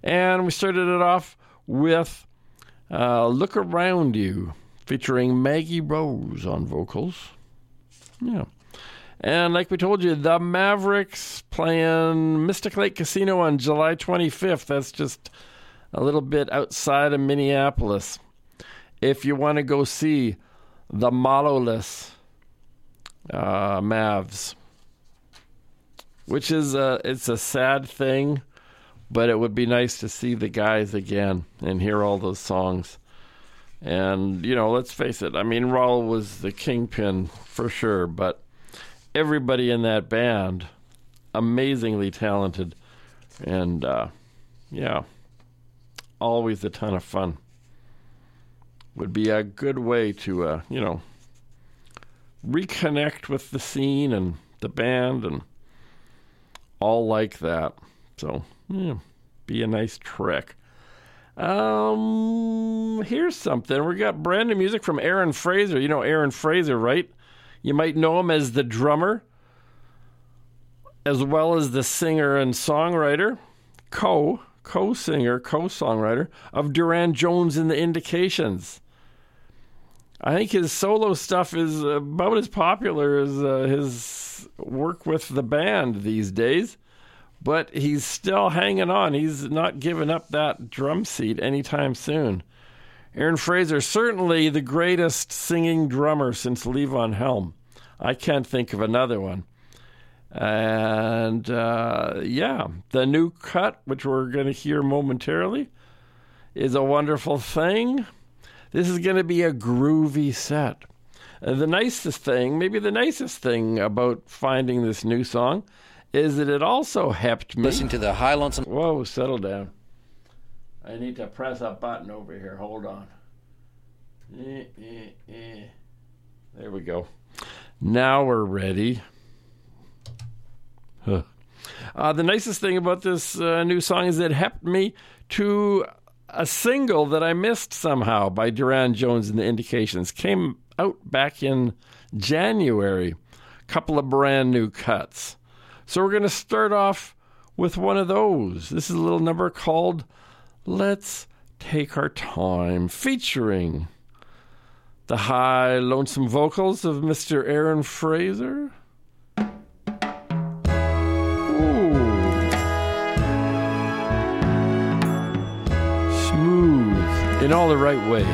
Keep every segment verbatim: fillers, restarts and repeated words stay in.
And we started it off with uh, Look Around You, featuring Maggie Rose on vocals. Yeah. And like we told you, the Mavericks playing Mystic Lake Casino on July twenty-fifth. That's just a little bit outside of Minneapolis. If you want to go see the Mollowless uh, Mavs, which is a, it's a sad thing, but it would be nice to see the guys again and hear all those songs. And, you know, let's face it, I mean, Raul was the kingpin for sure, but everybody in that band, amazingly talented, and uh, yeah, always a ton of fun. Would be a good way to, uh, you know, reconnect with the scene and the band and all like that. So, yeah, be a nice trick. Um, here's something. We got brand new music from Aaron Fraser. You know Aaron Fraser, right? You might know him as the drummer, as well as the singer and songwriter, co, co-singer, co-songwriter of Duran Jones and the Indications. I think his solo stuff is about as popular as uh, his work with the band these days, but he's still hanging on. He's not giving up that drum seat anytime soon. Aaron Fraser, certainly the greatest singing drummer since Levon Helm. I can't think of another one. And, uh, yeah, the new cut, which we're going to hear momentarily, is a wonderful thing. This is going to be a groovy set. Uh, the nicest thing, maybe the nicest thing about finding this new song is that it also helped me. Listen to the High Lonesome. Whoa, settle down. I need to press a button over here. Hold on. Eh, eh, eh. There we go. Now we're ready. Huh. Uh, the nicest thing about this uh, new song is it helped me to a single that I missed somehow by Duran Jones and the Indications. Came out back in January. A couple of brand new cuts. So we're going to start off with one of those. This is a little number called Let's Take Our Time, featuring the high, lonesome vocals of Mister Aaron Fraser. Ooh. Smooth in all the right ways.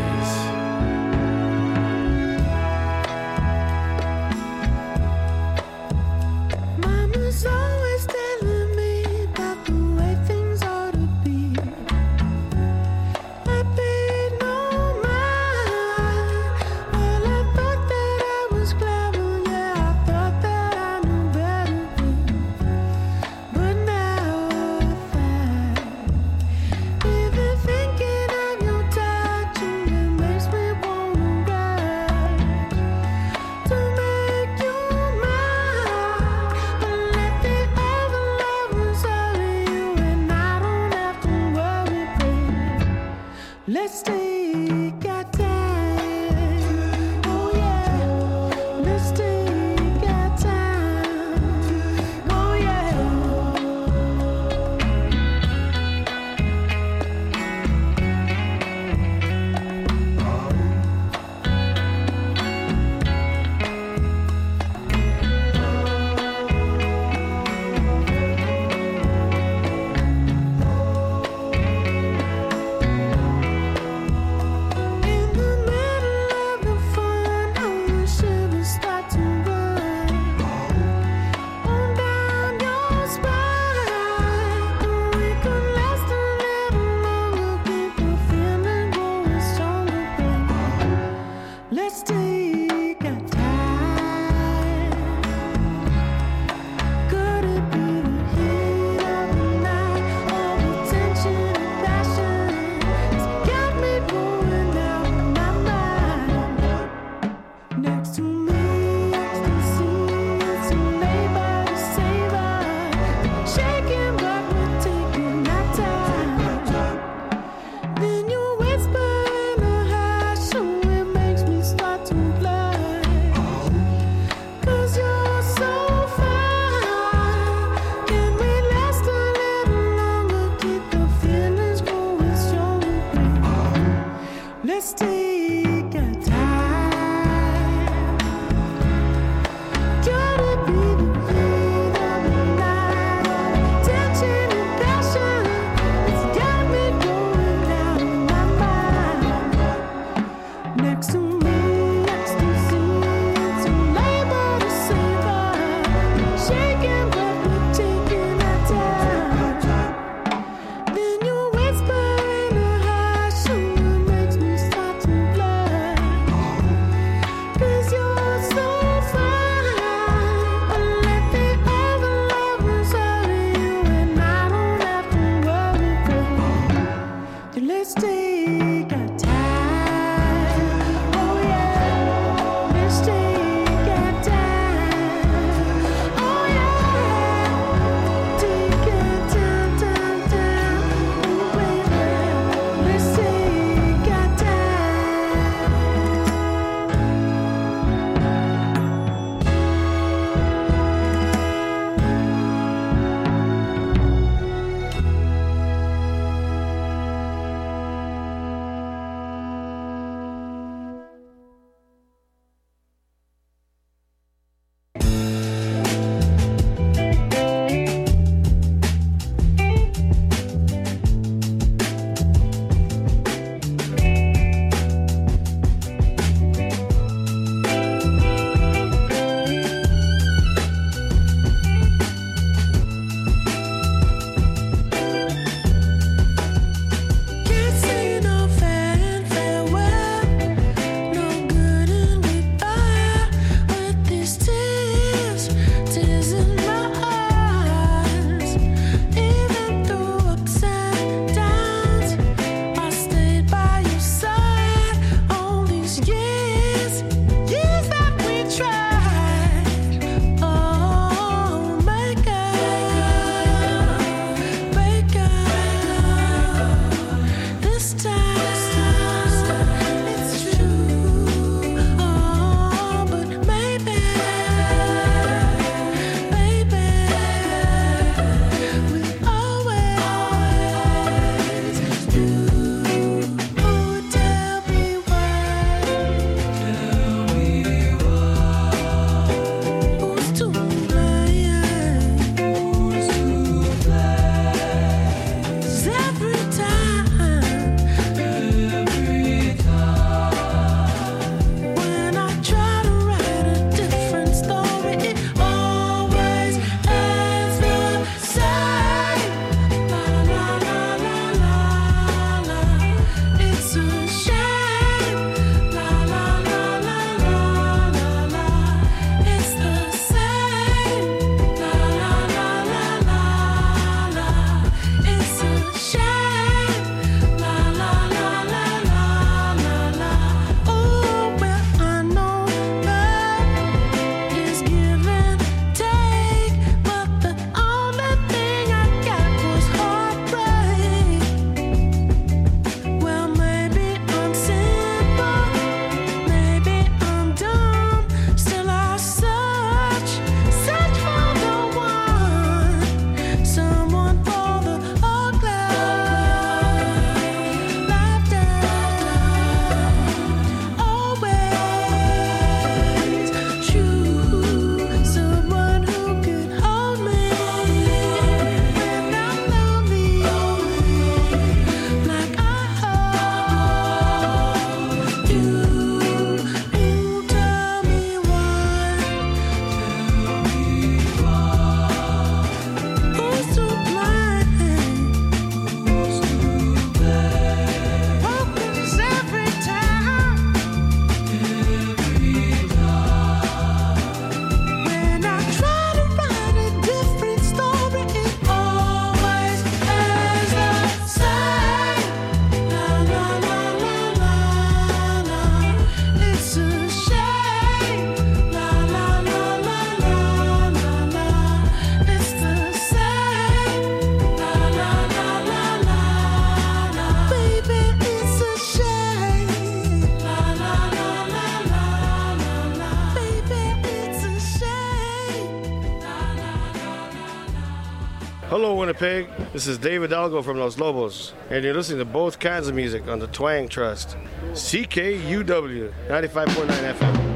Let's take our time. Oh yeah. Let's take our time. Oh yeah. Winnipeg. This is David Hidalgo from Los Lobos, and you're listening to both kinds of music on the Twang Trust. C K U W, ninety-five point nine F M.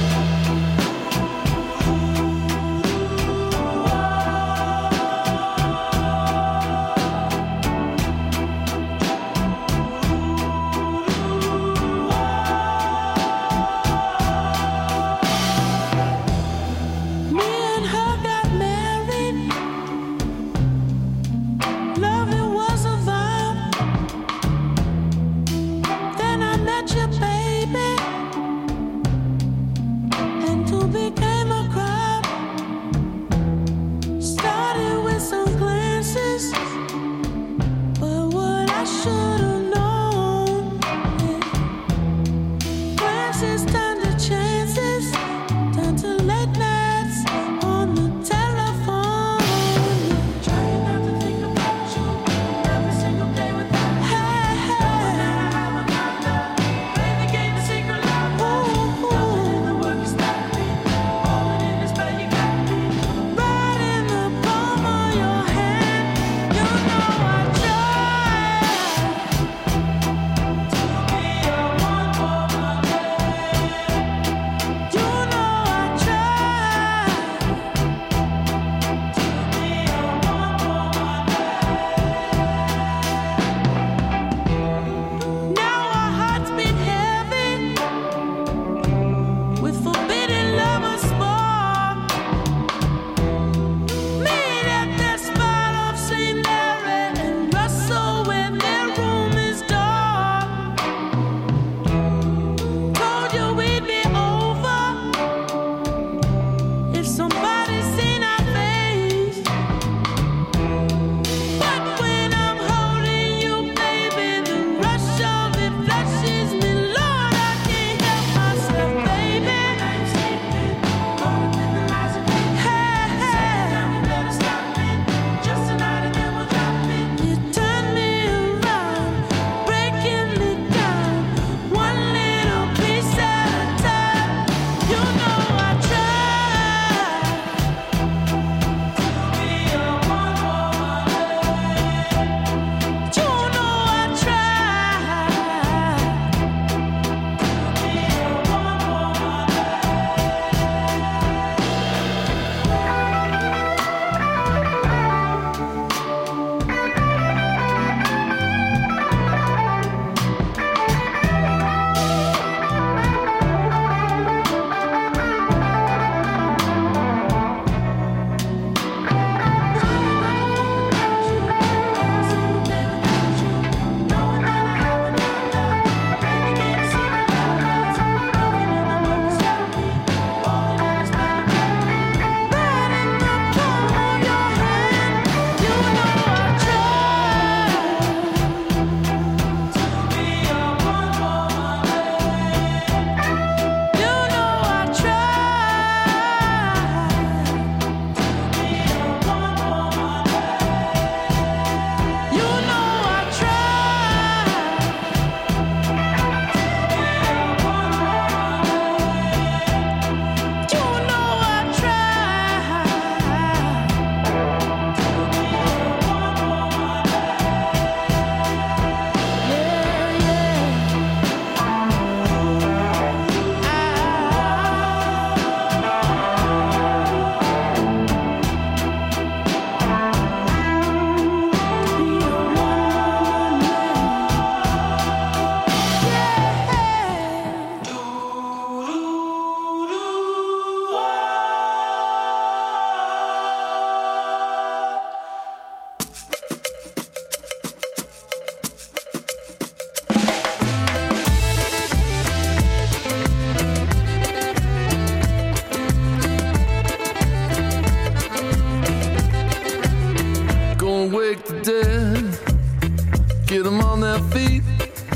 get them on their feet.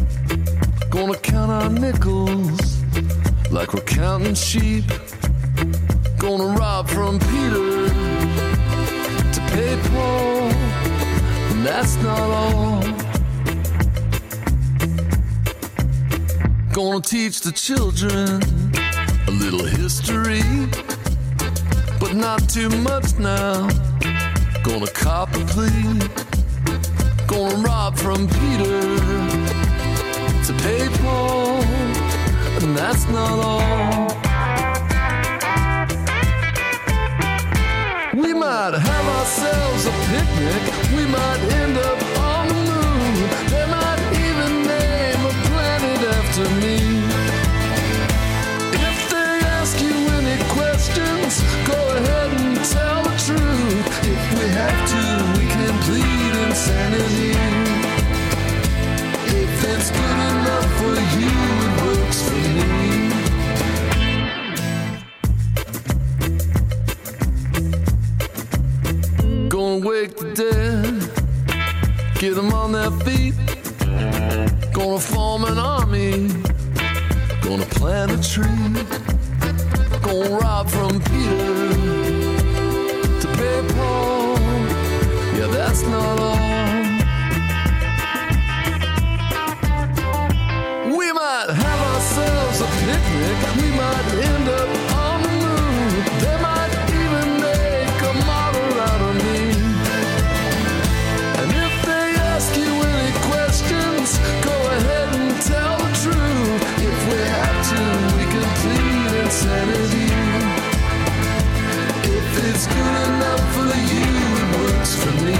Gonna count our nickels like we're counting sheep. Gonna rob from Peter to pay Paul, and that's not all. Gonna teach the children a little history, but not too much now. Gonna cop a plea, gonna rob from Peter to pay Paul, and that's not all. We might have ourselves a picnic, we might end up on the moon. They might even name a planet after me. If they ask you any questions, go ahead and tell the truth. If we have to, we can plead insanity. If it's good enough for you, it works for me. Gonna wake the dead, get them on their feet. Gonna form an army, gonna plant a tree. Gonna rob from Peter to pay Paul. Yeah, that's not all. We might have ourselves a picnic, we might end up on the moon. They might even make a model out of me. And if they ask you any questions, go ahead and tell the truth. If we have to, we can plead insanity. If it's good enough for you, it works for me.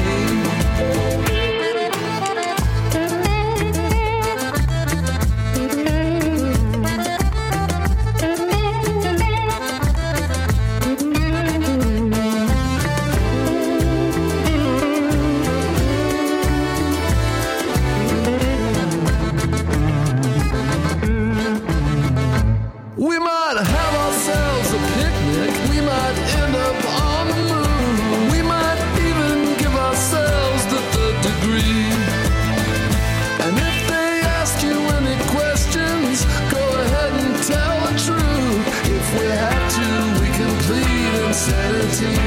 We might have ourselves a picnic, we might end up on the moon. We might even give ourselves the third degree. And if they ask you any questions, go ahead and tell the truth. If we have to, we can plead insanity.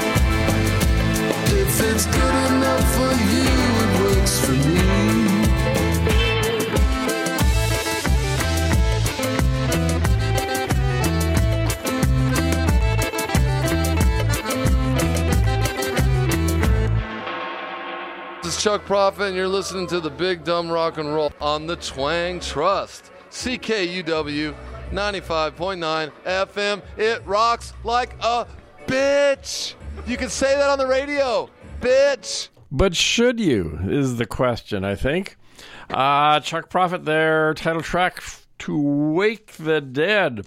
If it's good enough for you, it works for me. This is Chuck Prophet, and you're listening to the Big Dumb Rock and Roll on the Twang Trust. C K U W ninety-five point nine F M. It rocks like a bitch. You can say that on the radio. Bitch. But should you, is the question, I think. Uh, Chuck Prophet there, title track, To Wake the Dead.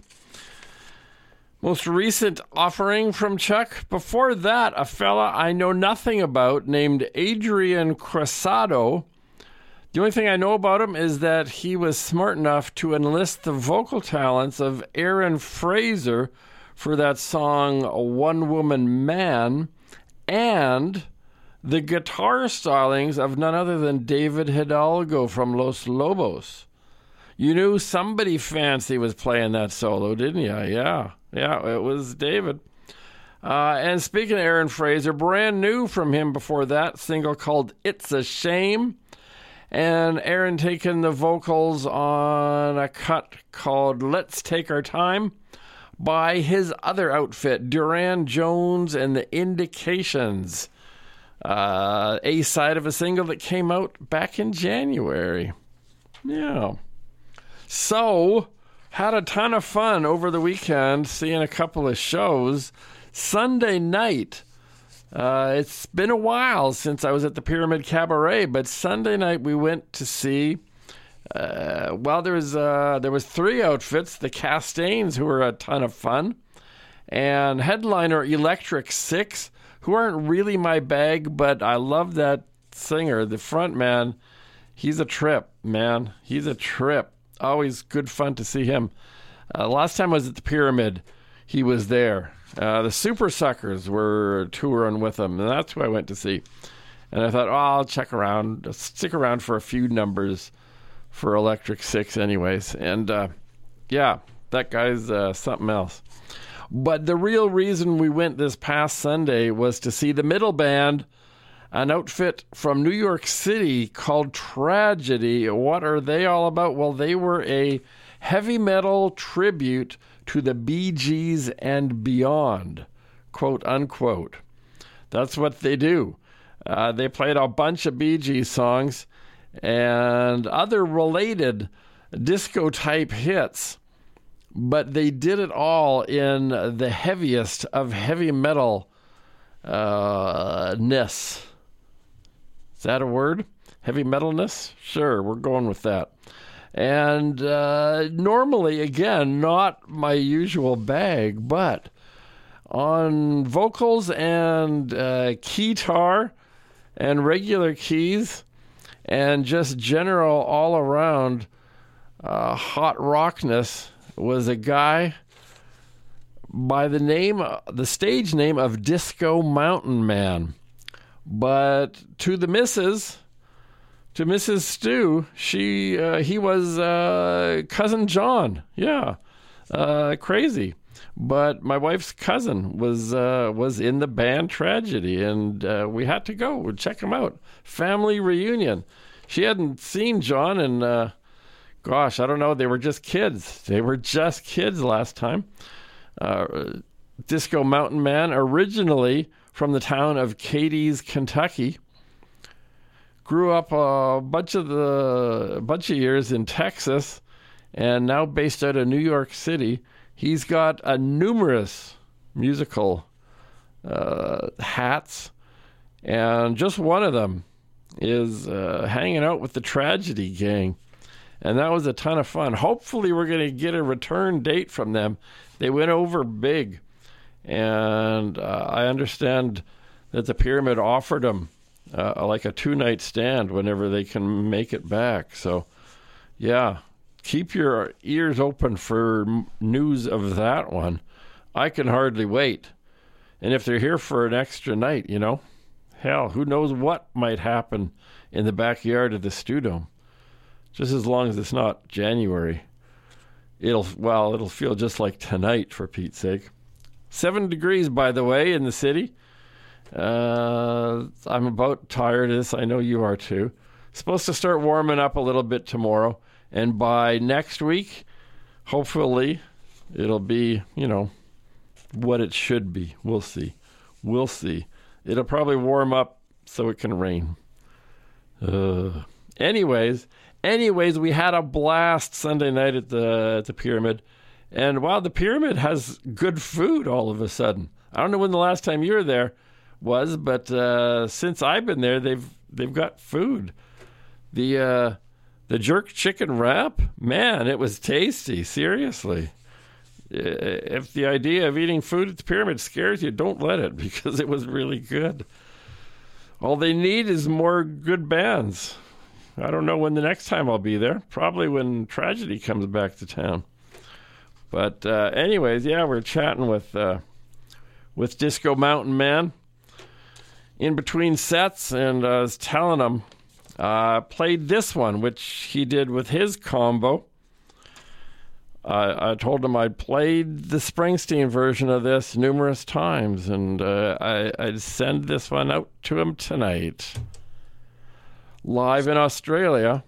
Most recent offering from Chuck. Before that, a fella I know nothing about named Adrian Cressado. The only thing I know about him is that he was smart enough to enlist the vocal talents of Aaron Fraser for that song One Woman Man, and the guitar stylings of none other than David Hidalgo from Los Lobos. You knew somebody fancy was playing that solo, didn't you? Yeah, yeah, it was David. Uh, and speaking of Aaron Fraser, brand new from him before that, single called It's a Shame. And Aaron taking the vocals on a cut called Let's Take Our Time by his other outfit, Duran Jones and the Indications. Uh, a side of a single that came out back in January. Yeah. So, had a ton of fun over the weekend seeing a couple of shows. Sunday night, uh, it's been a while since I was at the Pyramid Cabaret, but Sunday night we went to see, uh, well, there was, uh, there was three outfits, the Castains, who were a ton of fun, and headliner Electric Six, who aren't really my bag, but I love that singer, the front man. He's a trip, man. He's a trip. Always good fun to see him. Uh, last time I was at the Pyramid, he was there. Uh, the Super Suckers were touring with him, and that's who I went to see. And I thought, oh, I'll check around, stick around for a few numbers for Electric Six anyways. And, uh, yeah, that guy's uh, something else. But the real reason we went this past Sunday was to see the Middle Band, an outfit from New York City called Tragedy. What are they all about? Well, they were a heavy metal tribute to the Bee Gees and beyond, quote unquote. That's what they do. Uh, they played a bunch of Bee Gees songs and other related disco-type hits, but they did it all in the heaviest of heavy metal uh, ness. Is that a word? Heavy metalness? Sure, we're going with that. And uh, normally, again, not my usual bag, but on vocals and uh, keytar and regular keys and just general all-around uh, hot rockness was a guy by the name, the stage name of Disco Mountain Man. But to the missus, to Missus Stu, she uh, he was uh, Cousin John. Yeah, uh, crazy. But my wife's cousin was uh, was in the band Tragedy, and uh, we had to go and check him out. Family reunion. She hadn't seen John, and uh, gosh, I don't know. They were just kids. They were just kids last time. Uh, Disco Mountain Man, originally from the town of Cadiz, Kentucky, grew up a bunch of the a bunch of years in Texas, and now based out of New York City. He's got a numerous musical uh, hats, and just one of them is uh, hanging out with the Tragedy gang, and that was a ton of fun. Hopefully we're going to get a return date from them. They went over big, and uh, I understand that the Pyramid offered them uh, like a two-night stand whenever they can make it back. So, yeah. Keep your ears open for m- news of that one. I can hardly wait. And if they're here for an extra night, you know, hell, who knows what might happen in the backyard of the Stewdome. Just as long as it's not January. It'll, well, it'll feel just like tonight, for Pete's sake. Seven degrees, by the way, in the city. Uh, I'm about tired of this. I know you are too. Supposed to start warming up a little bit tomorrow. And by next week, hopefully, it'll be, you know, what it should be. We'll see. We'll see. It'll probably warm up so it can rain. Uh, anyways, anyways, we had a blast Sunday night at the at the Pyramid. And wow, the Pyramid has good food all of a sudden. I don't know when the last time you were there was, but uh, since I've been there, they've they've got food. The uh, The jerk chicken wrap, man, it was tasty, seriously. If the idea of eating food at the Pyramid scares you, don't let it, because it was really good. All they need is more good bands. I don't know when the next time I'll be there. Probably when Tragedy comes back to town. But uh, anyways, yeah, we're chatting with, uh, with Disco Mountain Man in between sets, and I was telling him, Uh, played this one, which he did with his combo. Uh, I told him I'd played the Springsteen version of this numerous times, and uh, I, I'd send this one out to him tonight. Live in Australia.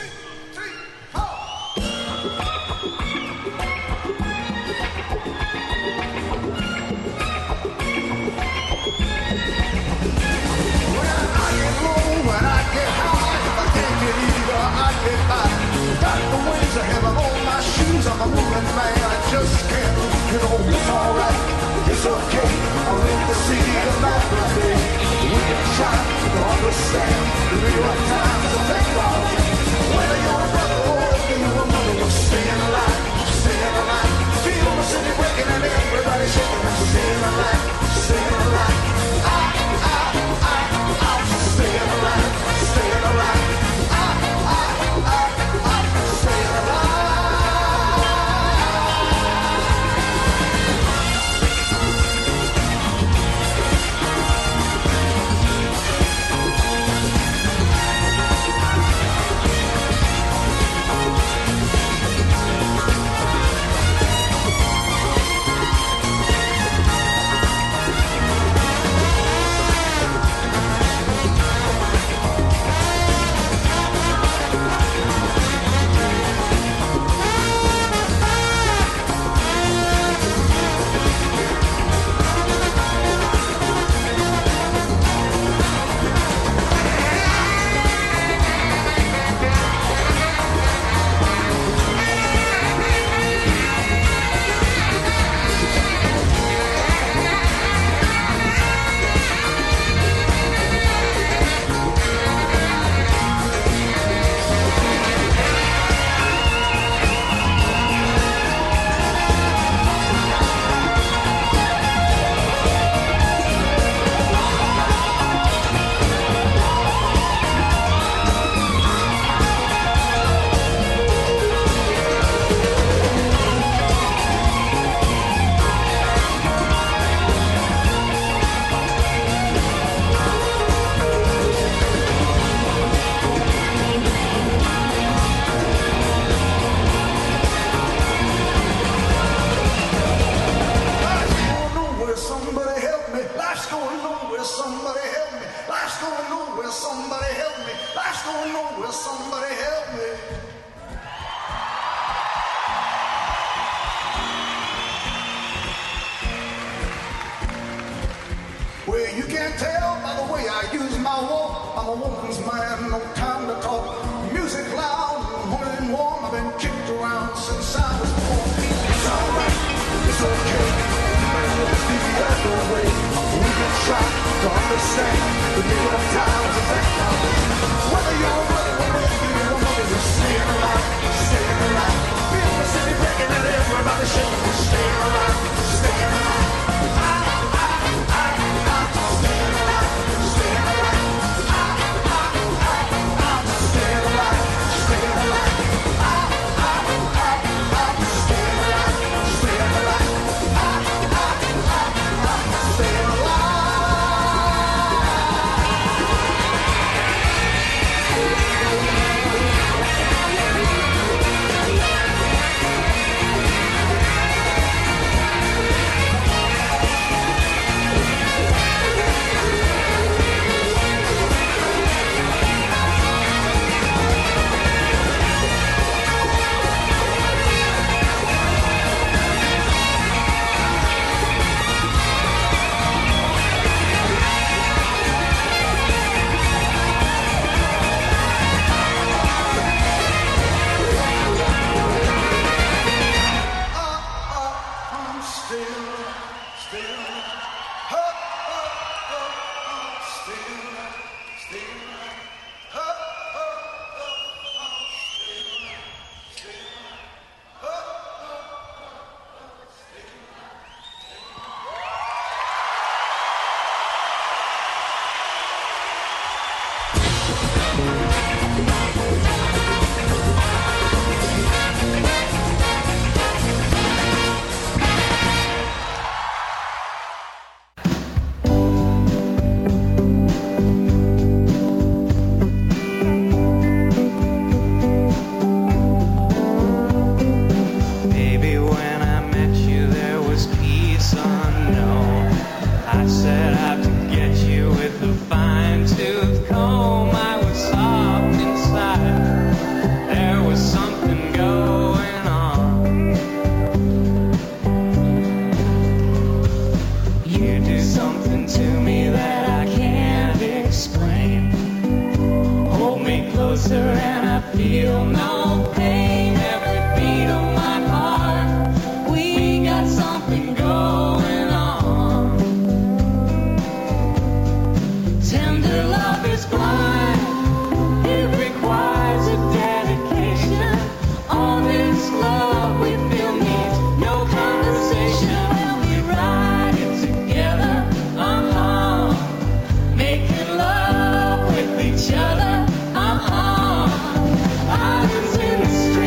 I'm a moving man, I just can't, you know, it's alright, it's okay, I'm in the city of Africa, we can try to understand the real times of technology, whether you're a brother or you're a mother, we're staying alive, staying alive, feel the city breaking and everybody shaking, we're staying alive, staying alive, I, I, I, I'm staying alive, staying alive, I, I, I, I'm staying alive. try to understand the meaning of times and that kind of whether you're running or whether you're running, you're staying alive, staying alive. Feel the city breaking and everybody shaking, we're staying alive, staying alive. I, I, I, I, staying alive, staying alive. I, I, I, I, staying alive, staying alive. I, I, I, I, staying alive, staying alive. I, I, I, I, staying alive. I'm still, still, oh, oh, oh, I'm still, still, oh, oh, oh, I'm still, still, oh, oh, Baby, when I met you, there was peace unknown. I set out to get you with a fine-tooth comb. I was soft inside. There was something going on. You do something to me that I can't explain. Hold me closer and I feel no pain. Every beat of my heart, we got something going on. Tender love is blind. It requires a dedication. All this love we feel needs no conversation. When we ride it together, uh-huh. Making love with each other, uh-huh. Islands in the street.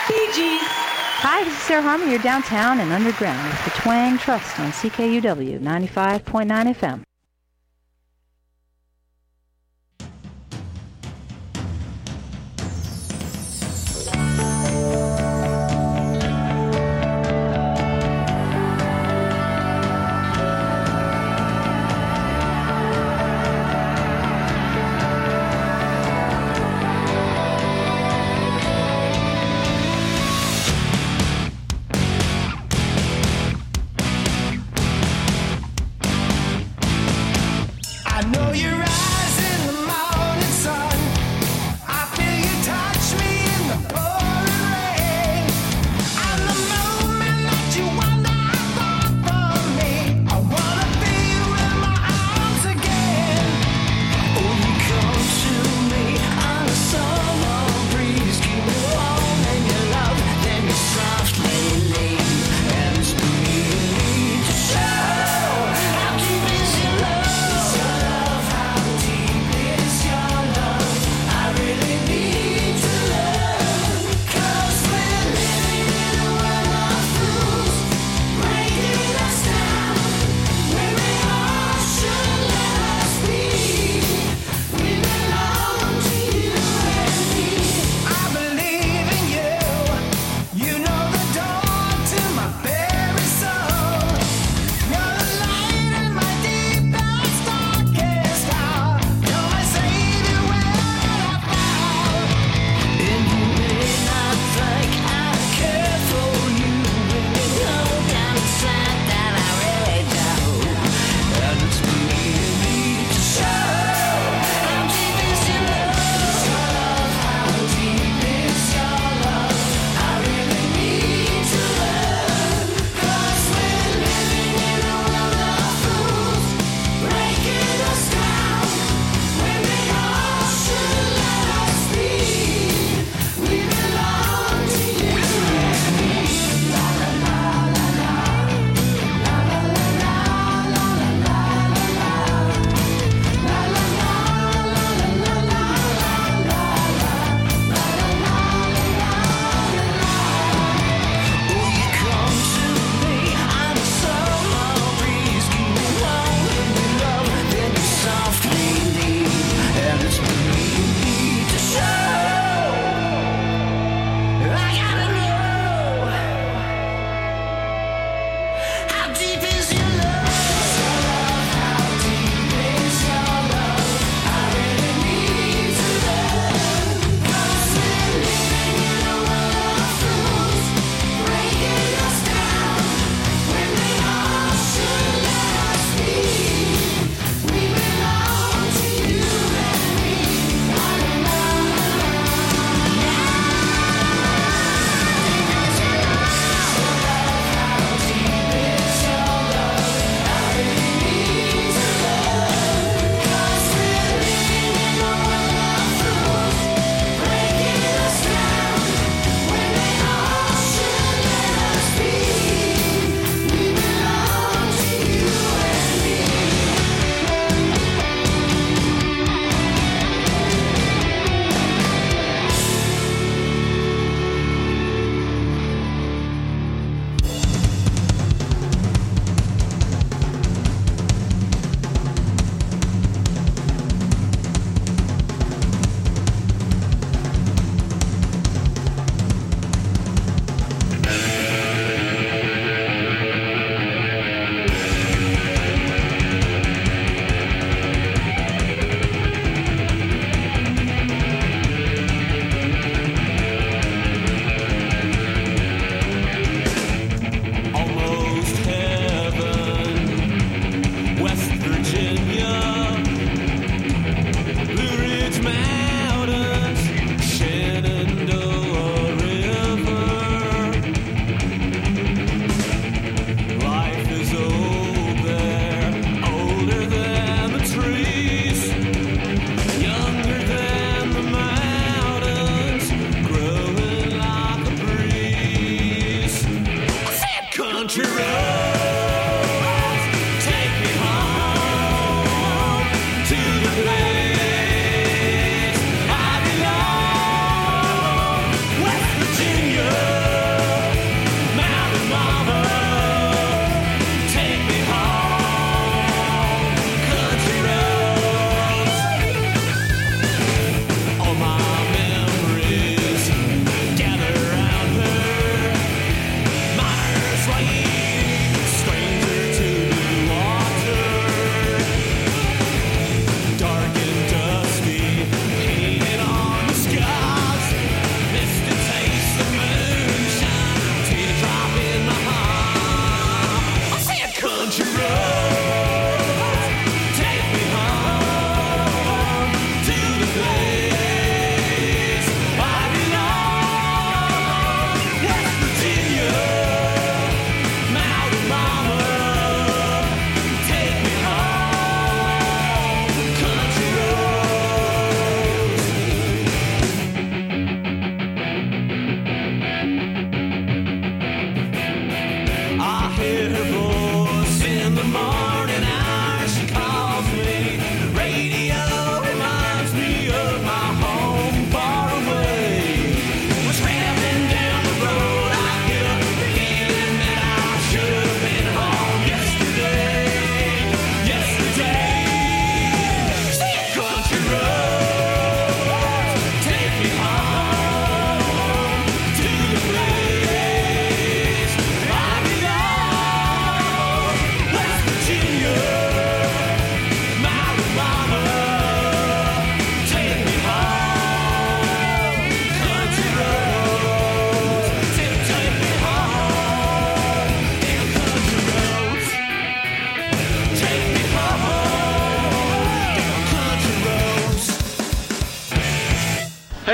Hi, this is Sarah Harmon. You're downtown and underground with the Twang Trust on C K U W ninety-five point nine F M.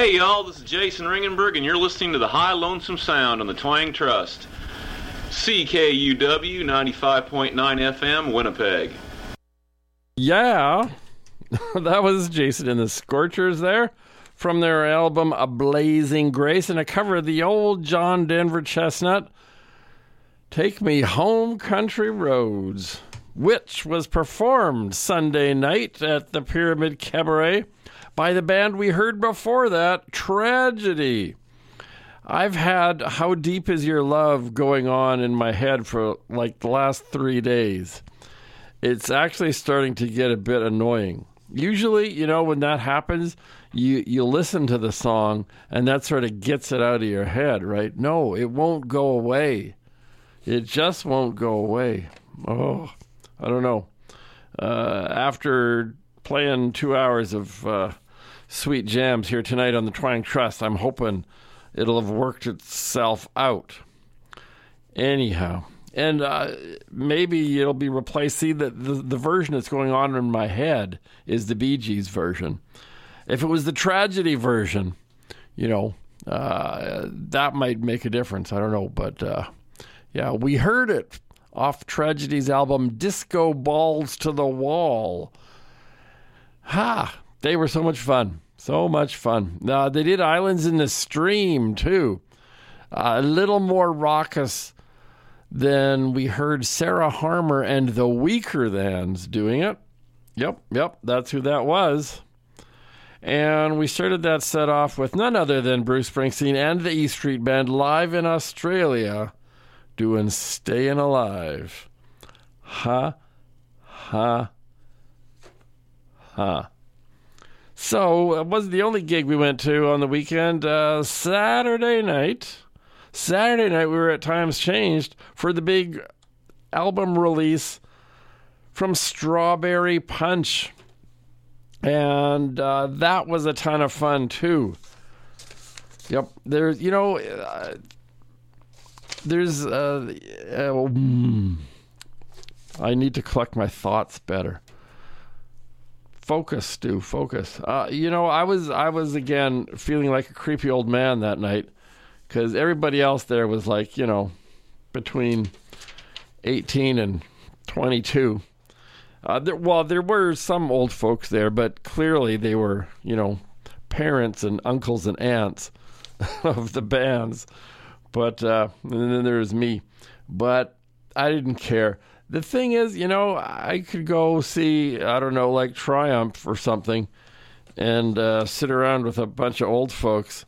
Hey, y'all, this is Jason Ringenberg, and you're listening to the High Lonesome Sound on the Twang Trust. C K U W ninety-five point nine F M, Winnipeg. Yeah, that was Jason and the Scorchers there from their album A Blazing Grace, and a cover of the old John Denver Chestnut, Take Me Home Country Roads, which was performed Sunday night at the Pyramid Cabaret by the band we heard before that, Tragedy. I've had How Deep Is Your Love going on in my head for like the last three days. It's actually starting to get a bit annoying. Usually, you know, when that happens, you, you listen to the song and that sort of gets it out of your head, right? No, it won't go away. It just won't go away. Oh, I don't know. Uh, after playing two hours of uh, sweet jams here tonight on the Twang Trust, I'm hoping it'll have worked itself out. Anyhow, and uh, maybe it'll be replaced. See, the, the, the version that's going on in my head is the Bee Gees version. If it was the Tragedy version, you know, uh, that might make a difference. I don't know, but uh, yeah, we heard it off Tragedy's album Disco Balls to the Wall. Ha! They were so much fun. So much fun. Uh, they did Islands in the Stream, too. Uh, a little more raucous than we heard Sarah Harmer and the Weaker Thans doing it. Yep, yep, that's who that was. And we started that set off with none other than Bruce Springsteen and the E Street Band live in Australia doing Stayin' Alive. Ha, ha, ha. So it wasn't the only gig we went to on the weekend. Uh, Saturday night, Saturday night we were at Times Changed for the big album release from Strawberry Punch. And uh, that was a ton of fun, too. Yep, there's, you know, uh, there's, uh, uh, mm, I need to collect my thoughts better. Focus, Stu, focus. Uh, you know, I was, I was again feeling like a creepy old man that night because everybody else there was like, you know, between eighteen and twenty-two. Uh, there, well, there were some old folks there, but clearly they were, you know, parents and uncles and aunts of the bands. But uh, and then there was me. But I didn't care. The thing is, you know, I could go see, I don't know, like Triumph or something and uh, sit around with a bunch of old folks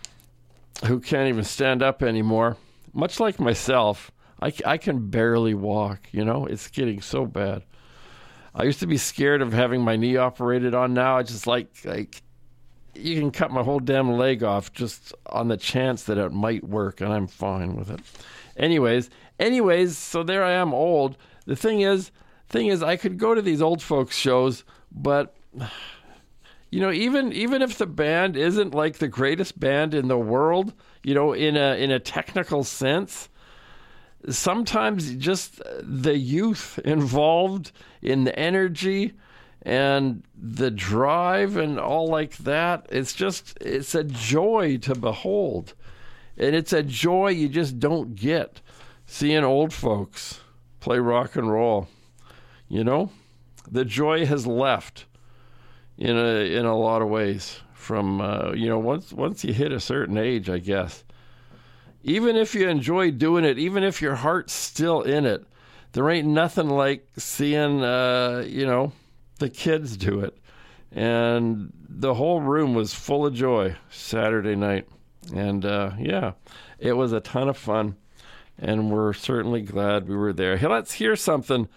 who can't even stand up anymore. Much like myself, I, I can barely walk, you know? It's getting so bad. I used to be scared of having my knee operated on. Now I just like, like, you can cut my whole damn leg off just on the chance that it might work, and I'm fine with it. Anyways, anyways, so there I am, old. The thing is, thing is, I could go to these old folks shows, but you know, even even if the band isn't like the greatest band in the world, you know, in a in a technical sense, sometimes just the youth involved in the energy and the drive and all like that, it's just, it's a joy to behold. And it's a joy you just don't get seeing old folks play rock and roll. You know, the joy has left in a in a lot of ways from, uh, you know, once once you hit a certain age, I guess. Even if you enjoy doing it, even if your heart's still in it, there ain't nothing like seeing, uh, you know, the kids do it. And the whole room was full of joy Saturday night. And, uh, yeah, it was a ton of fun. And we're certainly glad we were there. Hey, let's hear something,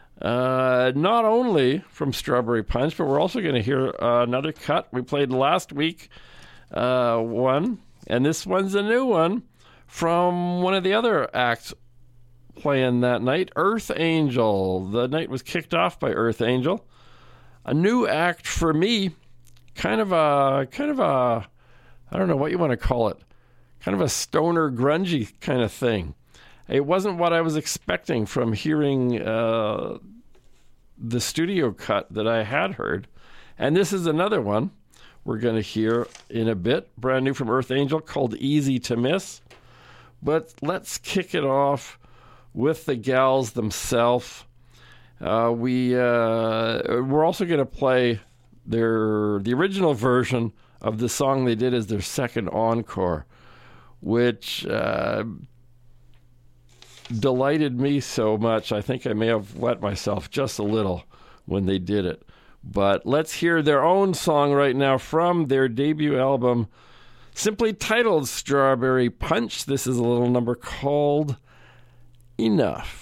uh, not only from Strawberry Punch, but we're also going to hear uh, another cut. We played last week uh, one, and this one's a new one from one of the other acts playing that night, Earth Angel. The night was kicked off by Earth Angel. A new act for me, kind of a, kind of a, I don't know what you want to call it, kind of a stoner grungy kind of thing. It wasn't what I was expecting from hearing uh, the studio cut that I had heard. And this is another one we're going to hear in a bit. Brand new from Earth Angel called Easy to Miss. But let's kick it off with the gals themselves. Uh, we, uh, we're also going to play their the original version of the song they did as their second encore, which uh, delighted me so much. I think I may have wet myself just a little when they did it. But let's hear their own song right now from their debut album, simply titled Strawberry Punch. This is a little number called Enough.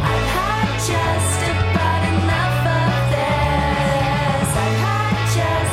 Just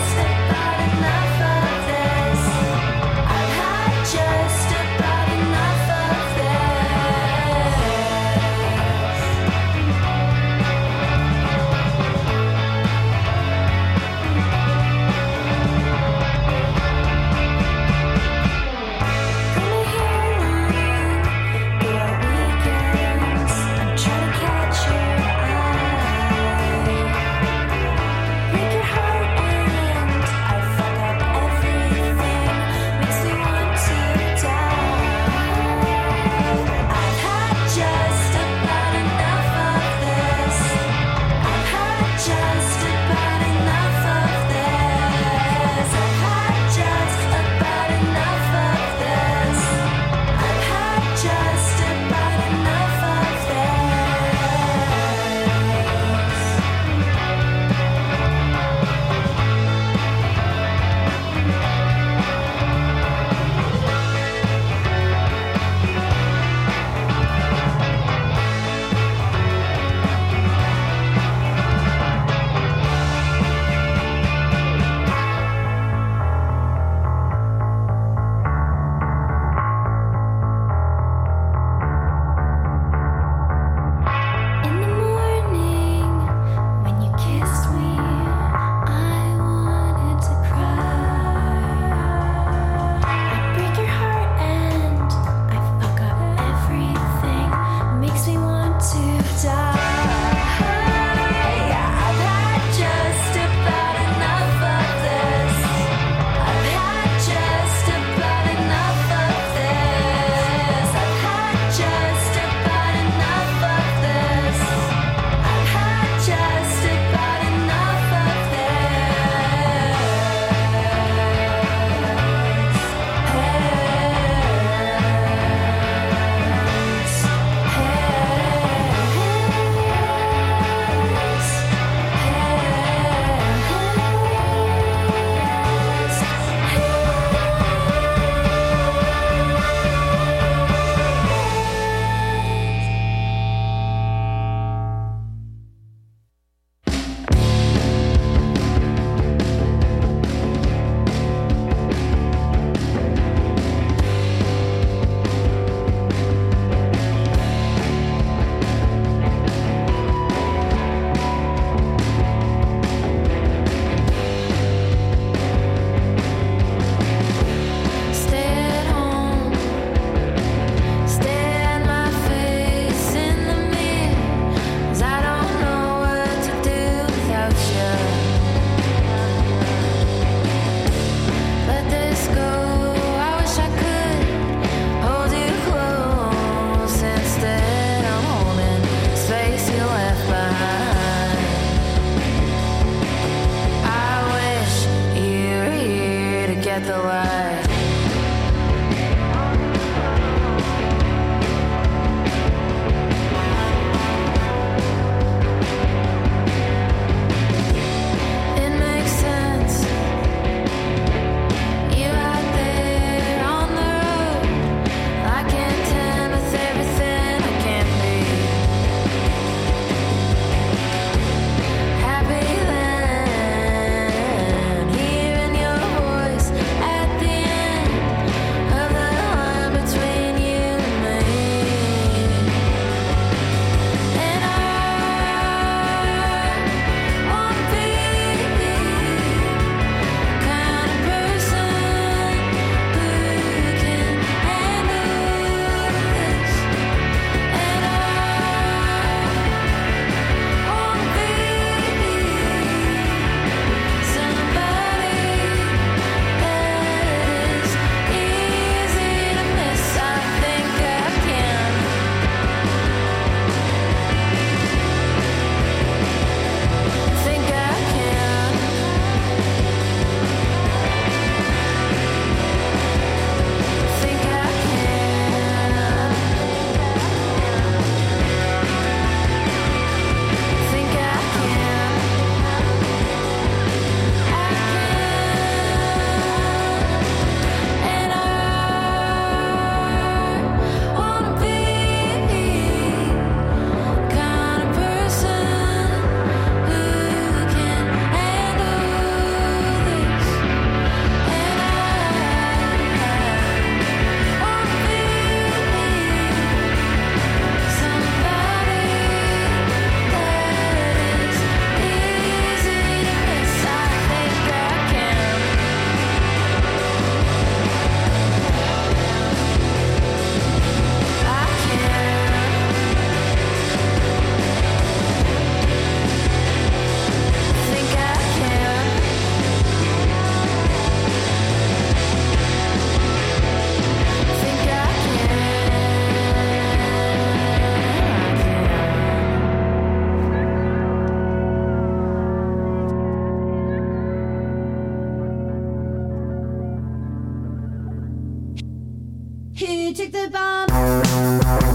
took the bomb.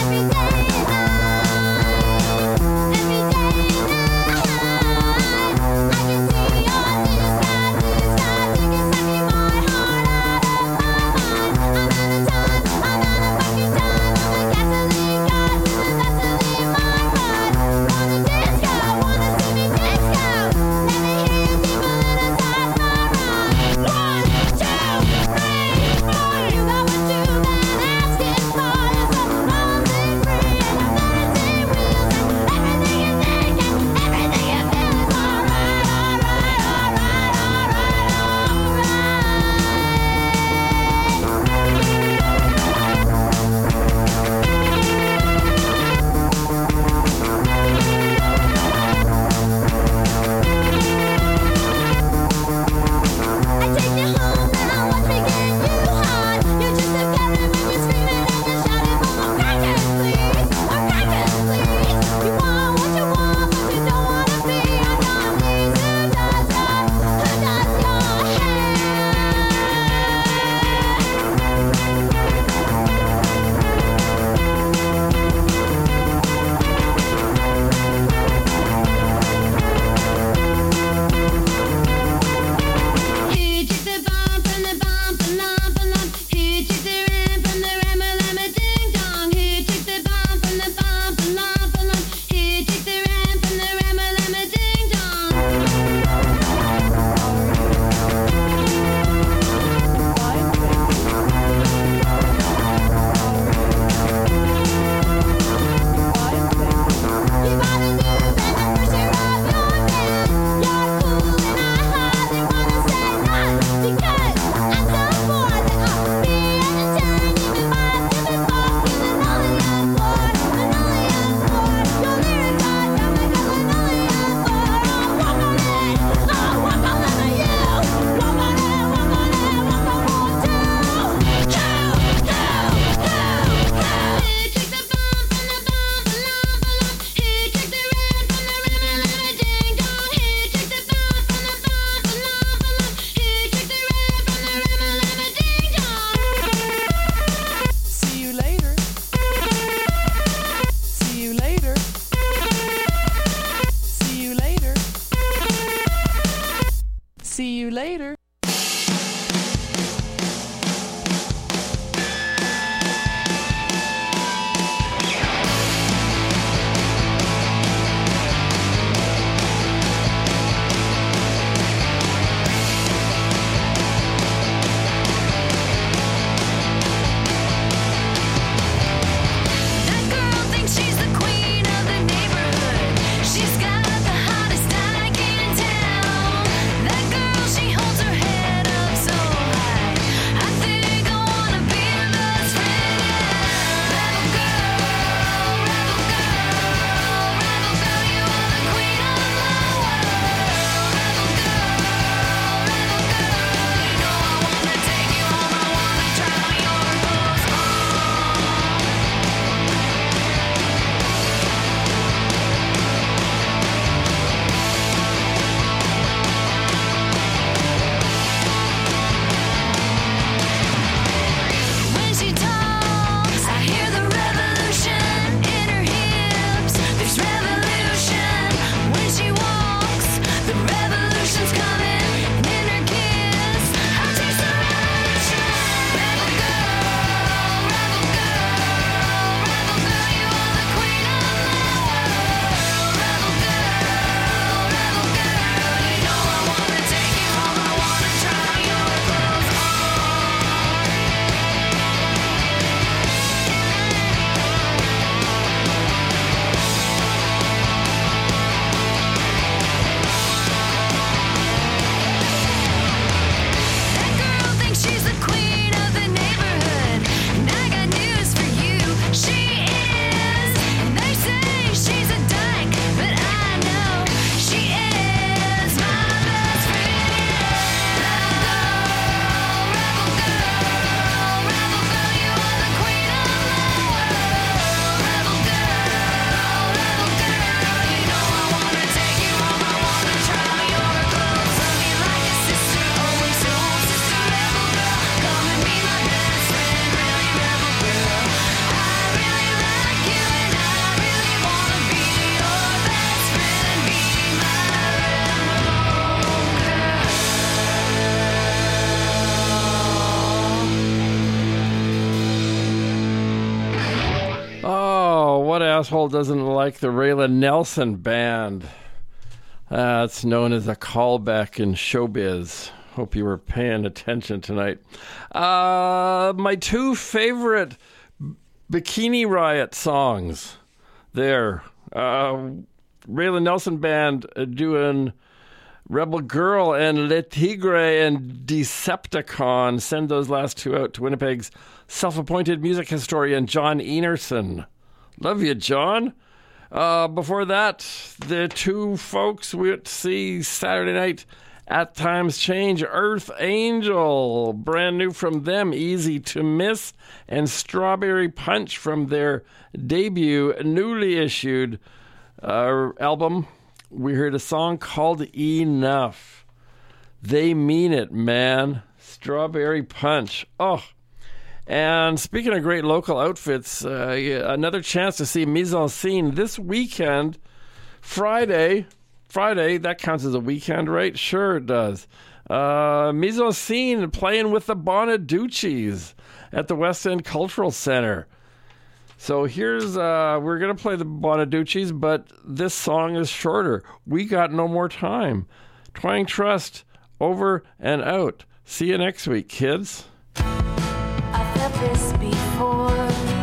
Every day, every day, asshole doesn't like the Rayla Nelson Band. Uh, it's known as a callback in showbiz. Hope you were paying attention tonight. Uh, my two favorite Bikini Riot songs there. Uh, Rayla Nelson Band uh, doing Rebel Girl and Le Tigre and Decepticon. Send those last two out to Winnipeg's self-appointed music historian, John Enerson. Love you, John. Uh, before that, the two folks we went to see Saturday night at Times Change, Earth Angel, brand new from them, Easy to Miss, and Strawberry Punch from their debut, newly issued uh, album. We heard a song called Enough. They mean it, man. Strawberry Punch. Oh. And speaking of great local outfits, uh, another chance to see Mise en Scene this weekend, Friday. Friday, that counts as a weekend, right? Sure it does. Uh, Mise en Scene playing with the Bonaducci's at the West End Cultural Center. So here's, uh, we're going to play the Bonaducci's, but this song is shorter. We got no more time. Twang Trust, over and out. See you next week, kids. I felt this before.